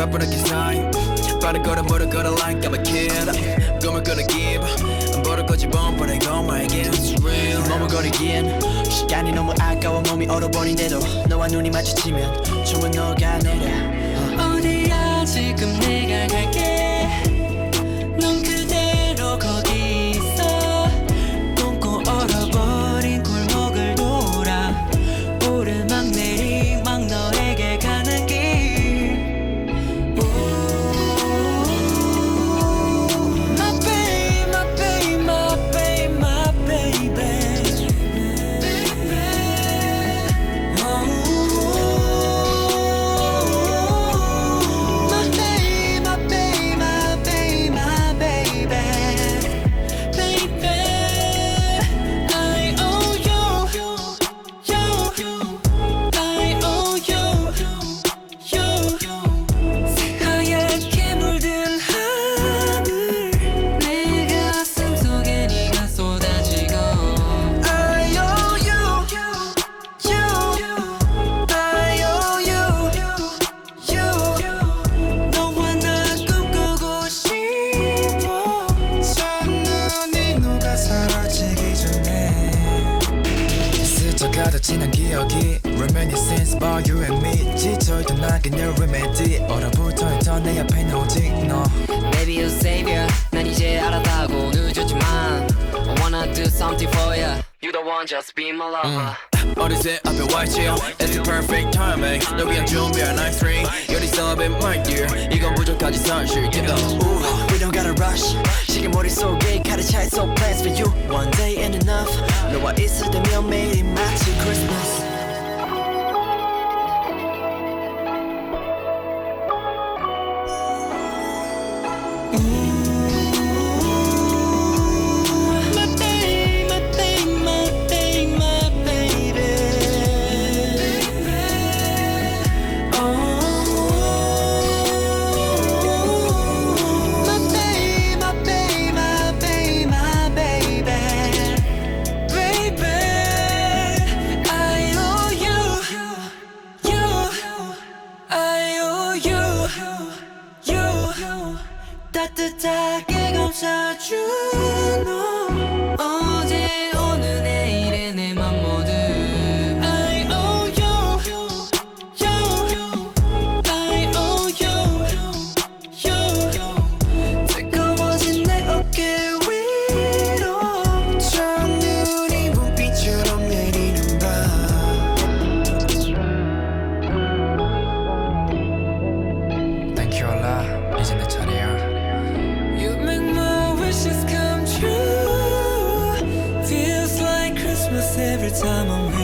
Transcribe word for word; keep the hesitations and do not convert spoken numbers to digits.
바쁜 학기 사이 빠른 걸음 무릎 걸어 like I'm a kid 꿈을 꾸는 give 버릇 거지 뻔 but I got my against real 머뭇거리긴 시간이 너무 아까워 몸이 얼어버린데도 너와 눈이 마주치면 춤은 녹아내려 어디야 지금 내가 갈게 넌 그대로 거기 있어 똥꼬 얼어버린 골목을 돌아 오르막 내리막 너에게 가는 길 My baby, my baby, my baby, my baby oh. My baby, my baby, my baby, my baby Baby, I owe you, you, I owe you, you 새하얗게 물든 하늘 내 가슴 속에 네가 쏟아지고 I owe you, you, I owe you, you 너와 나 꿈꾸고 싶어 첫눈이 녹아 사라지기 전에 스쳐가다 지난 기억이 Reminiscence about you and me 지쳐있던 나 그녀 remedy 얼어붙어있던 내 앞에 나 오직 너 Baby you savior 난 이제 알았다고 늦었지만 I wanna do something for you You the one just be my lover 어느새 앞에 와있지 It's the perfect timing 너 위한 준비한 night three You're the sub in my dear 이건 부족하지 사실 yeah. Ooh, we don't gotta rush 시계 머릿속에 가득차 있어 plans for you One day ain't enough 너와 있을 때면 매일이 마치 Christmas My baby, my baby, my baby, my baby oh. My baby, my baby, my baby, my baby Baby, I owe you, you, I owe you, you 따뜻하게 감싸준 너 어제 오늘 내일의 내 맘 모두 I owe you, you, I owe you, you 뜨거워진 내 어깨 위로 첫눈이 봄비처럼 내리는 밤 Thank you Allah 이제 내 차례야 You make my wishes come true Feels like Christmas every time I'm with you